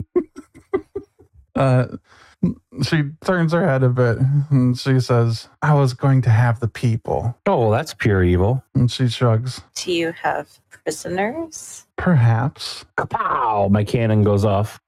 She turns her head a bit and she says, "I was going to have the people." Oh, well, that's pure evil. And she shrugs. Do you have prisoners? Perhaps. Kapow! My cannon goes off.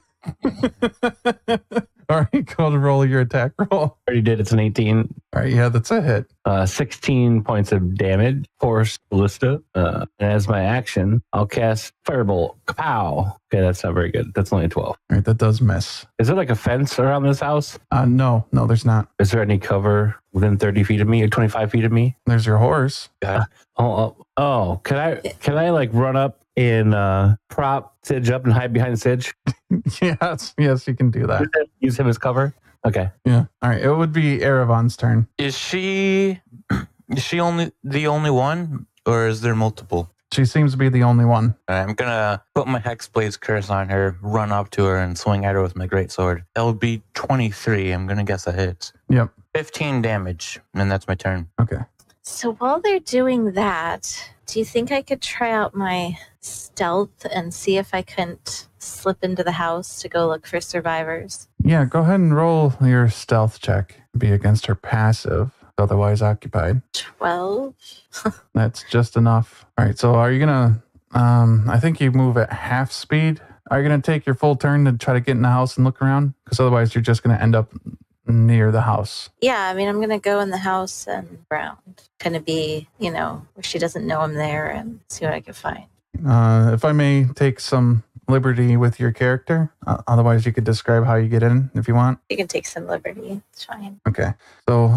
All right, go to roll your attack roll. Already did. It's an 18. All right, yeah, that's a hit. 16 points of damage. Force ballista. And as my action, I'll cast Firebolt. Kapow! Okay, that's not very good. That's only a 12. All right, that does miss. Is there like a fence around this house? No, there's not. Is there any cover within 30 feet of me or 25 feet of me? There's your horse. Oh, can I like run up and prop Sidge up and hide behind Sidge? Yes, you can do that. Use him as cover? Okay. Yeah. All right, it would be Erevan's turn. Is she only the only one, or is there multiple? She seems to be the only one. I'm gonna put my Hexblade's curse on her, run up to her, and swing at her with my greatsword. That would be 23. I'm gonna guess that hits. Yep. 15 damage, and that's my turn. Okay. So while they're doing that, do you think I could try out my stealth and see if I couldn't slip into the house to go look for survivors? Yeah, go ahead and roll your stealth check. Be against her passive, otherwise occupied. 12? That's just enough. All right, so are you gonna, I think you move at half speed. Are you gonna take your full turn to try to get in the house and look around? Because otherwise you're just gonna end up near the house. Yeah, I mean, I'm going to go in the house and around. Kind of be, where she doesn't know I'm there and see what I can find. If I may take some liberty with your character, otherwise you could describe how you get in if you want. You can take some liberty. It's fine. Okay. So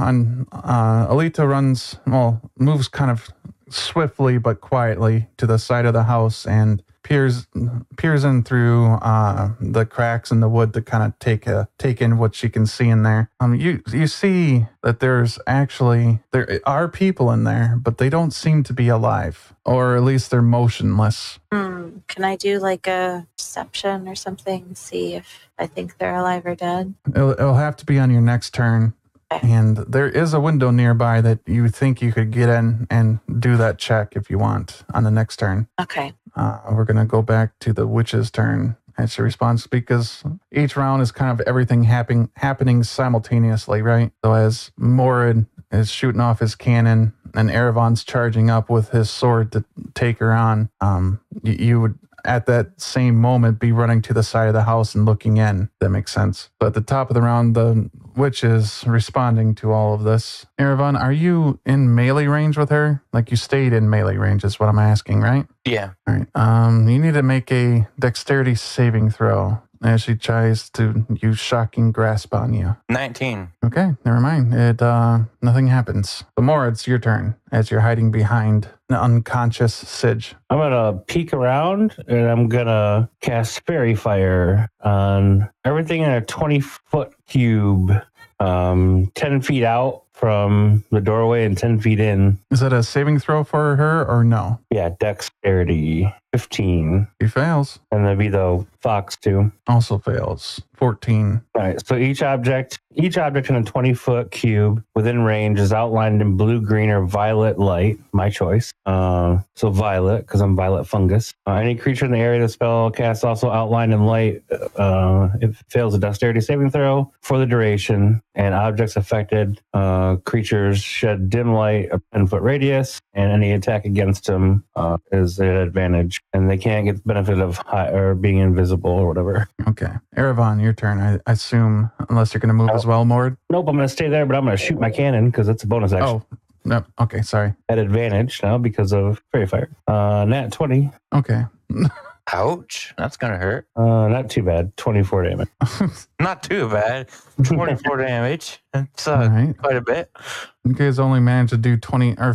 Alita moves kind of swiftly but quietly to the side of the house and peers in through the cracks in the wood to kind of take in what she can see in there. You see that there are people in there, but they don't seem to be alive, or at least they're motionless. Can I do like a perception or something? See if I think they're alive or dead? It'll have to be on your next turn. And there is a window nearby that you think you could get in and do that check if you want on the next turn. Okay. We're going to go back to the witch's turn as she responds, because each round is kind of everything happening simultaneously, right? So as Morid is shooting off his cannon and Erevan's charging up with his sword to take her on, you would at that same moment be running to the side of the house and looking in. That makes sense. But at the top of the round, the witch is responding to all of this. Erevan, are you in melee range with her? Like you stayed in melee range is what I'm asking, right? Yeah. All right. You need to make a dexterity saving throw as she tries to use shocking grasp on you. 19. Okay, never mind. Nothing happens. But more, it's your turn as you're hiding behind the unconscious Sidge. I'm gonna peek around and I'm gonna cast Fairy Fire on everything in a 20-foot cube, 10 feet out from the doorway and 10 feet in. Is that a saving throw for her or no? Yeah, dexterity 15. She fails. And that'd be the fox too. Also fails. 14. All right, so each object in a 20-foot cube within range is outlined in blue, green, or violet light. My choice. So violet, because I'm violet fungus. Any creature in the area of the spell cast also outlined in light. It fails a dexterity saving throw for the duration, and objects affected, creatures shed dim light a 10-foot radius, and any attack against them is at advantage, and they can't get the benefit of or being invisible or whatever. Okay. Erevan, your turn, I assume, unless you're going to move as well, Mord. Nope, I'm going to stay there, but I'm going to shoot my cannon because it's a bonus action. Oh, no. Okay, sorry. At advantage now because of Fairy Fire. Nat 20. Okay. Ouch. That's going to hurt. Not too bad. 24 damage. Not too bad. 24 damage. That's All right. quite a bit. You guys only managed to do 20 or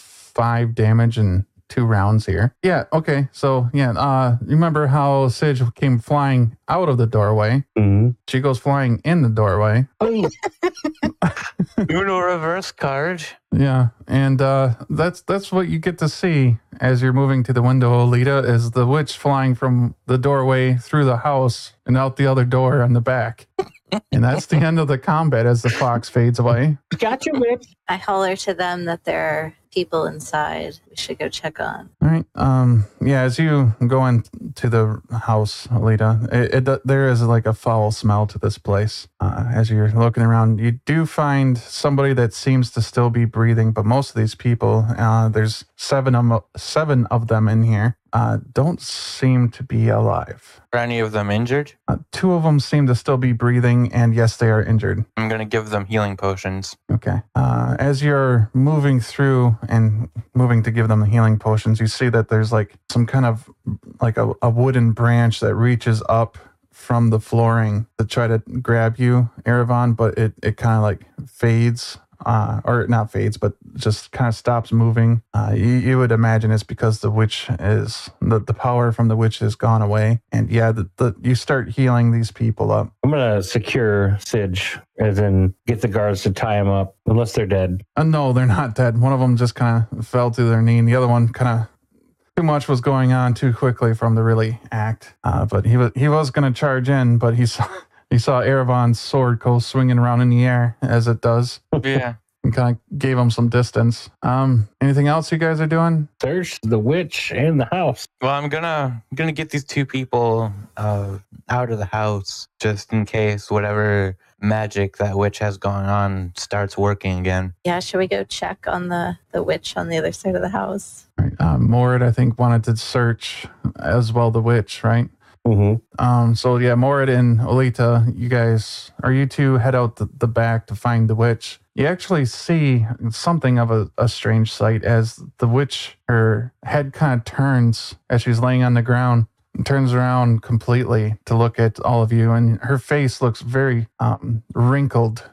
55 damage in 2 rounds here. Yeah, okay. So, yeah, you remember how Sidge came flying out of the doorway? Mm-hmm. She goes flying in the doorway. Uno reverse card. Yeah, and that's what you get to see as you're moving to the window, Alita, is the witch flying from the doorway through the house and out the other door on the back. And that's the end of the combat as the fox fades away. Gotcha, witch. I holler to them that they're people inside we should go check on. All right. Yeah, as you go into the house, Alita, there is like a foul smell to this place. As you're looking around, you do find somebody that seems to still be breathing, but most of these people, there's seven of them in here, don't seem to be alive. Are any of them injured? Two of them seem to still be breathing, and yes, they are injured. I'm going to give them healing potions. Okay. As you're moving through and moving to give them the healing potions, you see that there's like some kind of like a wooden branch that reaches up from the flooring to try to grab you, Erevan, but it kind of like fades. Or not fades, but just kind of stops moving. You would imagine it's because the witch is the power from the witch has gone away, and yeah, you start healing these people up. I'm gonna secure Sidge, as in get the guards to tie him up, unless they're dead. No, they're not dead. One of them just kind of fell to their knee, and the other one kind of too much was going on too quickly from the really act. But he was going to charge in, but he saw Erevan's sword go swinging around in the air as it does. Yeah. And kind of gave him some distance. Anything else you guys are doing? Search the witch and the house. Well, I'm gonna get these two people out of the house just in case whatever magic that witch has going on starts working again. Yeah, should we go check on the witch on the other side of the house? Right. Morid, I think, wanted to search as well the witch, right? Mm-hmm. So yeah, Morid and Olita, you two head out the back to find the witch. You actually see something of a strange sight as the witch, her head kind of turns as she's laying on the ground, and turns around completely to look at all of you, and her face looks very wrinkled.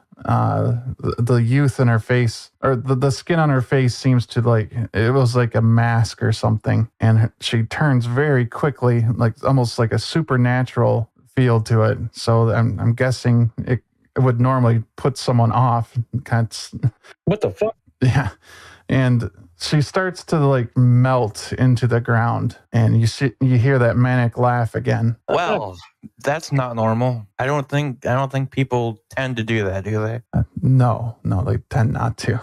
The youth in her face, or the skin on her face seems to like it was like a mask or something, and she turns very quickly, like almost like a supernatural feel to it. So I'm guessing it would normally put someone off. What the fuck? Yeah, and she starts to like melt into the ground, and you hear that manic laugh again. Well, that's not normal. I don't think people tend to do that, do they? No, they tend not to.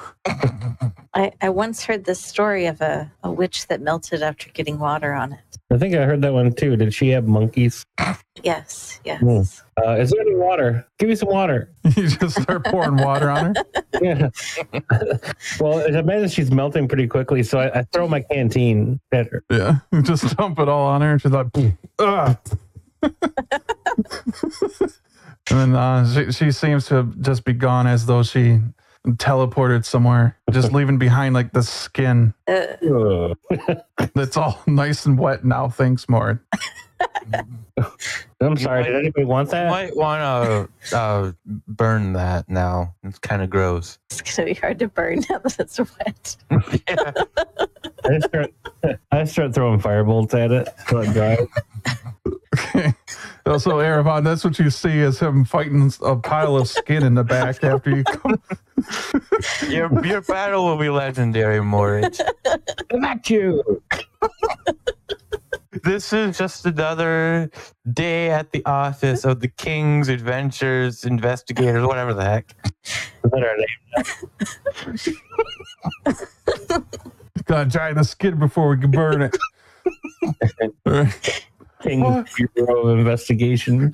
I once heard this story of a witch that melted after getting water on it. I think I heard that one too. Did she have monkeys? Yes. Is there any water? Give me some water. You just start pouring water on her. Yeah. Well, I imagine she's melting pretty quickly, so I throw my canteen at her. Yeah, just dump it all on her, and she's like, ugh. And then she seems to just be gone as though she teleported somewhere, just leaving behind like the skin. That's all nice and wet now. Thanks, Morid. I'm sorry. Did anybody want that? You might want to burn that now. It's kind of gross. It's going to be hard to burn now that it's wet. Yeah. I start throwing firebolts at it till it dries. Okay. Also, Erevan, that's what you see is him fighting a pile of skin in the back after you come. Your battle will be legendary, Moritz. Back you. This is just another day at the office of the King's Adventures Investigators, whatever the heck. Is that our name? Gotta dry the skin before we can burn it. All right. King's Bureau of Investigation.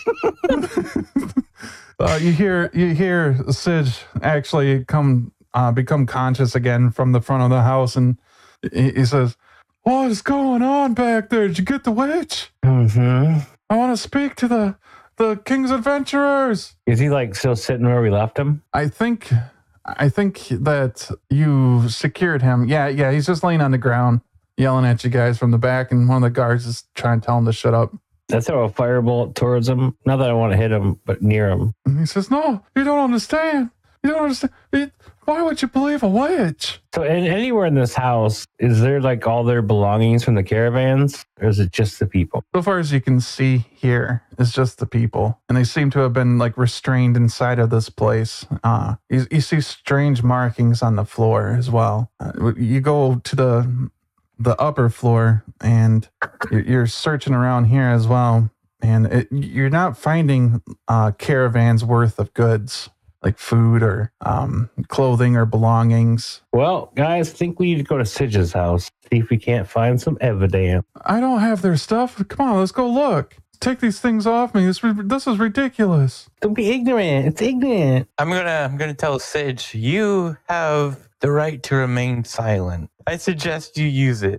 You hear Sidge actually become conscious again from the front of the house, and he says, "What is going on back there? Did you get the witch? Mm-hmm. I want to speak to the King's Adventurers." Is he like still sitting where we left him? I think that you secured him. Yeah, he's just laying on the ground, yelling at you guys from the back, and one of the guards is trying to tell him to shut up. I throw a firebolt towards him. Not that I want to hit him, but near him. And he says, "No, you don't understand. You don't understand. Why would you believe a witch?" So anywhere in this house, is there like all their belongings from the caravans? Or is it just the people? So far as you can see here, it's just the people. And they seem to have been like restrained inside of this place. You see strange markings on the floor as well. You go to the upper floor and you're searching around here as well. And you're not finding caravans worth of goods like food or clothing or belongings. Well, guys, think we need to go to Sidge's house, see if we can't find some evidence. I don't have their stuff. Come on, let's go look. Take these things off me. This is ridiculous. Don't be ignorant. It's ignorant. I'm gonna tell Sidge, you have the right to remain silent. I suggest you use it.